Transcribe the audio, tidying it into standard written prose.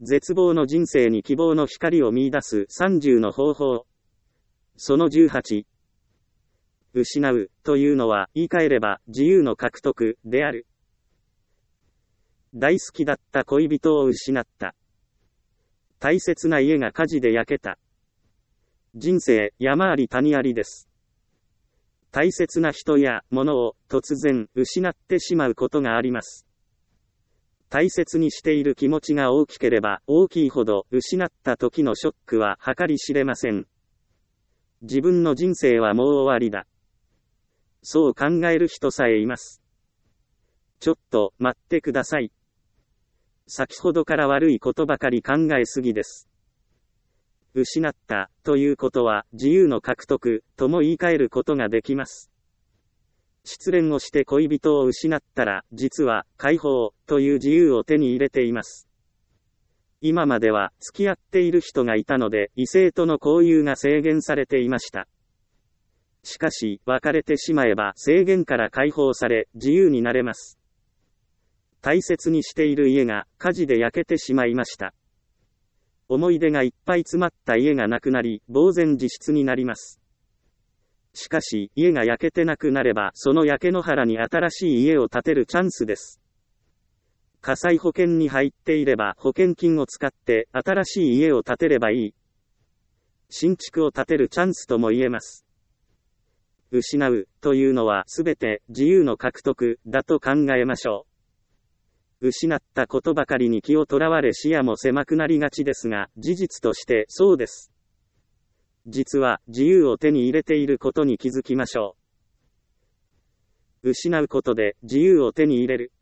絶望の人生に希望の光を見出す30の方法。その18。失う、というのは、言い換えれば、自由の獲得、である。大好きだった恋人を失った。大切な家が火事で焼けた。人生、山あり谷ありです。大切な人や物を突然失ってしまうことがあります。大切にしている気持ちが大きければ大きいほど失った時のショックは計り知れません。自分の人生はもう終わりだ。そう考える人さえいます。ちょっと待ってください。先ほどから悪いことばかり考えすぎです。失ったということは自由の獲得とも言い換えることができます。失恋をして恋人を失ったら実は解放という自由を手に入れています。今までは付き合っている人がいたので異性との交友が制限されていました。しかし別れてしまえば制限から解放され自由になれます。大切にしている家が火事で焼けてしまいました。思い出がいっぱい詰まった家がなくなり、呆然自失になります。しかし、家が焼けてなくなれば、その焼け野原に新しい家を建てるチャンスです。火災保険に入っていれば、保険金を使って新しい家を建てればいい。新築を建てるチャンスとも言えます。失う、というのはすべて自由の獲得だと考えましょう。失ったことばかりに気をとらわれ視野も狭くなりがちですが、事実としてそうです。実は自由を手に入れていることに気づきましょう。失うことで自由を手に入れる。